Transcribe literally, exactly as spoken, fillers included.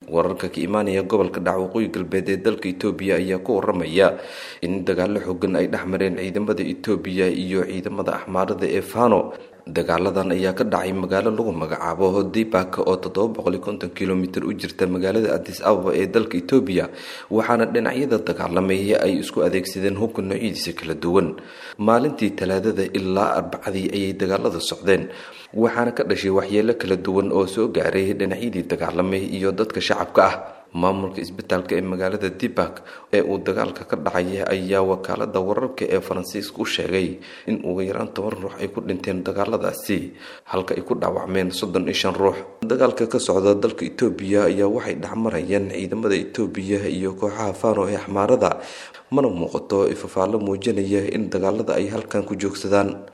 wararka ka imaanaya gobolka dhac waqooyi galbeed ee dalka Itoobiya ayaa ku waramaya in dagaalo xooggan ay dhexmareen ciidamada Itoobiya iyo ciidamada Axmaarada ee Fano. dagaaladan ayaa ka dhacay magaalo lagu magacaabo Dibak oo toddoba boqol iyo konton kiiloomitir u jirta magaalada Addis Ababa ee dalka Itoobiya, waxaana dhinacyada dagaalamay ay isku adeegsadeen hubka noocyadiisa kala duwan. maalintii Talaadada ilaa Arbacadii ayay dagaalada socdeen, waxaana ka dhashay waxyeelo kala duwan oo soo gaaray dhinacyadii dagaalamay iyo dadka shacabka ah. maamulka isbitaalka ee magaalada Dibak ee uu dagaalka ka dhacay ayaa wakaalada wararka ee Faransiiska u sheegay in ugu yaraan toban ruux ay ku dhinteen dagaaladaasi, halka ay ku dhaawacmeen soddon iyo shan ruux. dagaalka ka socda dalka Itoobiya ayaa waxay dhexmarayaan ciidamada Itoobiya iyo kooxaha Fano ee Axmaarada, mana muuqato ifafaalo muujinaya in dagaalada ay halkan ku joogsadaan.